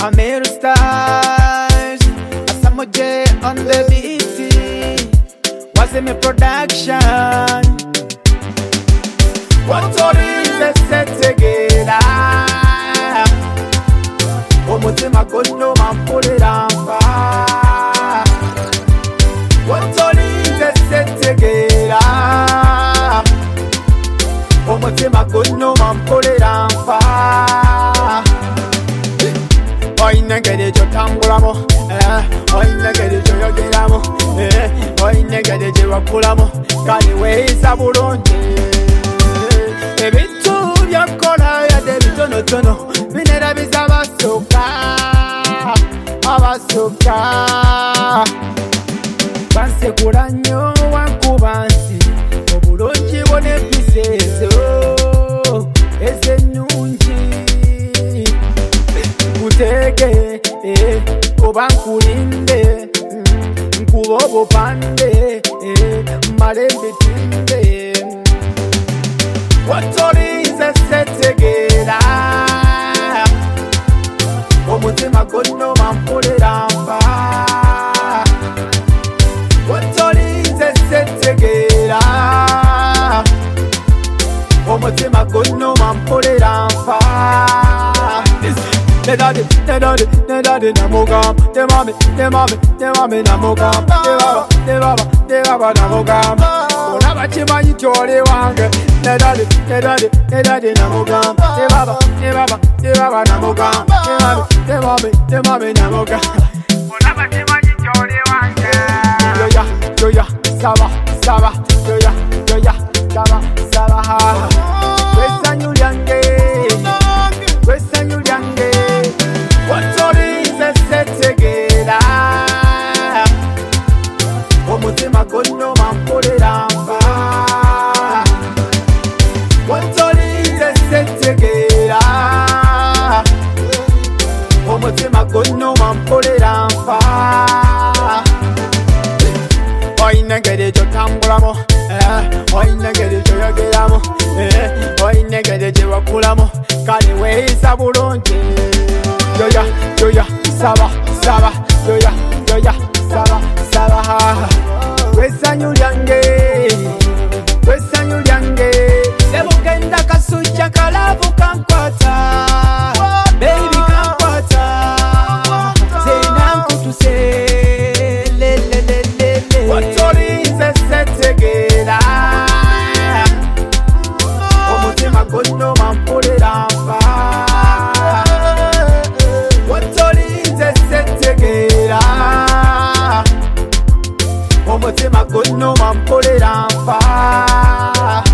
Amir Stars, Asamoje on the beat, was in my production. What all is a set together? Omutima kono man put it on fire. What all is a set together? Omutima kono man put it on fire. Oine gede jo tambulamo, oine gede jo yogeramo, oine gede jo wakulamo, kali weisa bulungi. Ebintu byakola yadde bitonotono, binera bizabasoka, abasoka. Bansekula nnyo wankuba nti obulungi bw'empisa ezo ez'ennungi. Nkuteke oba nkulinde, nkuba obupande mmale mbitinde. What all is a set together? Omutima kono man put it on fire. What all is a set together? Omutima kono man put it on fire. Ne daddy namogam, te mami namogam, te baba namogam. Olaba chimanyi chole wange. Ne daddy namogam, te baba namogam, te mami namogam. Olaba chimanyi chole wange. Yoya, saba, yoya, saba. Kwesanyu lyange. What all is a set together? Omutima kono man put it on fire. What all is a set together? Omutima kono man put it on fire. Oine gede jo tambulamo, oine gede jo yogeramo, oine gede jo wakulamo, kali weisa bulungi. Yoya, saba, yoya, saba. Kwesanyu lyange, ebugenda kasujja kalavu kankwata, baby kankwata, zena nkutuse, lelelelele. What all is a set together? Omutima kono man put it on fire. What all is a set together? Omutima kono man put it on fire.